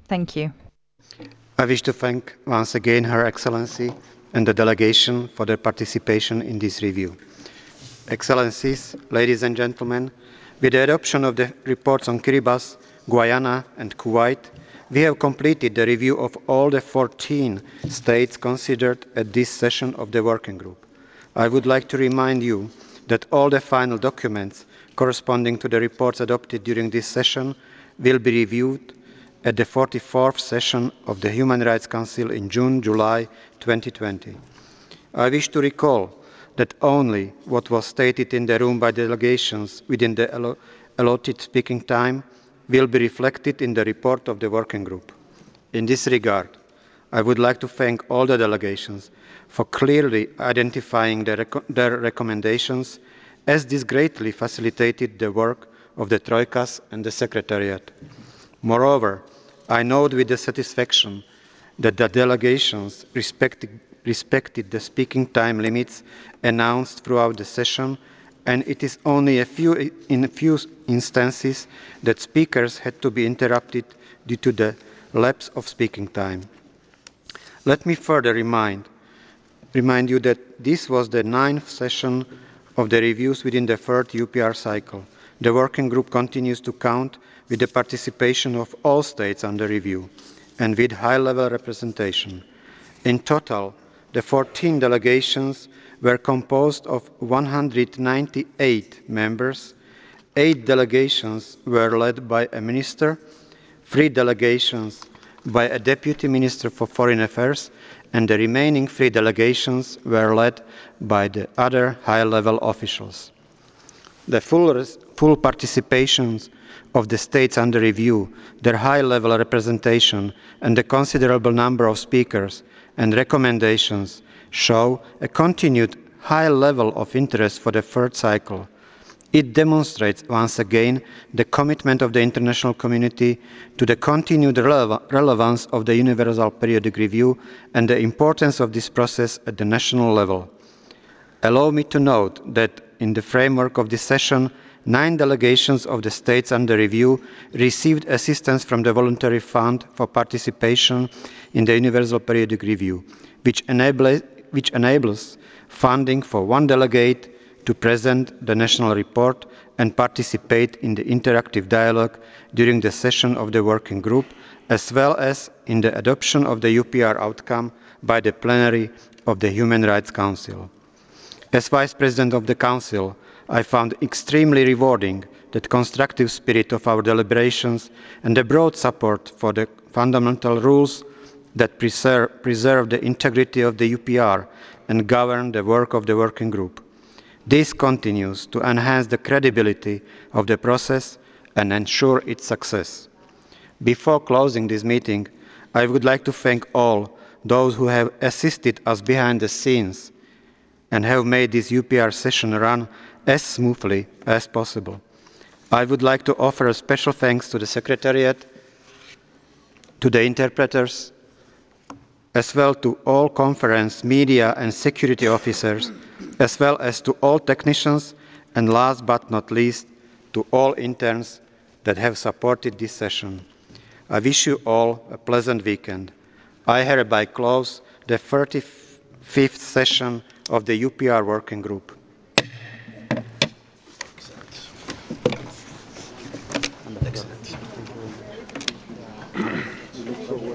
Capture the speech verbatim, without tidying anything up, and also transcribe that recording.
Thank you. I wish to thank once again Her Excellency and the delegation for their participation in this review. Excellencies, ladies and gentlemen, with the adoption of the reports on Kiribati, Guyana and Kuwait, we have completed the review of all the fourteen states considered at this session of the working group. I would like to remind you that all the final documents corresponding to the reports adopted during this session will be reviewed at the forty-fourth session of the Human Rights Council in June July twenty twenty. I wish to recall that only what was stated in the room by delegations within the allo allotted speaking time will be reflected in the report of the working group. In this regard, I would like to thank all the delegations for clearly identifying their, rec their recommendations, as this greatly facilitated the work of the Troikas and the Secretariat. Moreover, I note with satisfaction that the delegations respected, respected the speaking time limits announced throughout the session, and it is only a few, in a few instances that speakers had to be interrupted due to the lapse of speaking time. Let me further remind, remind you that this was the ninth session of the reviews within the third U P R cycle. The working group continues to count with the participation of all states under review and with high-level representation. In total, the fourteen delegations were composed of one hundred ninety-eight members. Eight delegations were led by a minister, three delegations by a deputy minister for foreign affairs, and the remaining three delegations were led by the other high-level officials. The full, full participation of the states under review, their high-level representation, and the considerable number of speakers and recommendations show a continued high level of interest for the third cycle. It demonstrates once again the commitment of the international community to the continued rele relevance of the Universal Periodic Review and the importance of this process at the national level. Allow me to note that in the framework of this session, nine delegations of the states under review received assistance from the Voluntary Fund for Participation in the Universal Periodic Review, which, enable, which enables funding for one delegate to present the national report and participate in the interactive dialogue during the session of the working group, as well as in the adoption of the U P R outcome by the plenary of the Human Rights Council. As Vice President of the Council, I found extremely rewarding the constructive spirit of our deliberations and the broad support for the fundamental rules that preserve, preserve the integrity of the U P R and govern the work of the working group. This continues to enhance the credibility of the process and ensure its success. Before closing this meeting, I would like to thank all those who have assisted us behind the scenes and have made this U P R session run as smoothly as possible. I would like to offer a special thanks to the Secretariat, to the interpreters, as well to all conference, media and security officers, as well as to all technicians, and last but not least, to all interns that have supported this session. I wish you all a pleasant weekend. I hereby close the thirty-fifth session of the U P R Working Group. Excellent.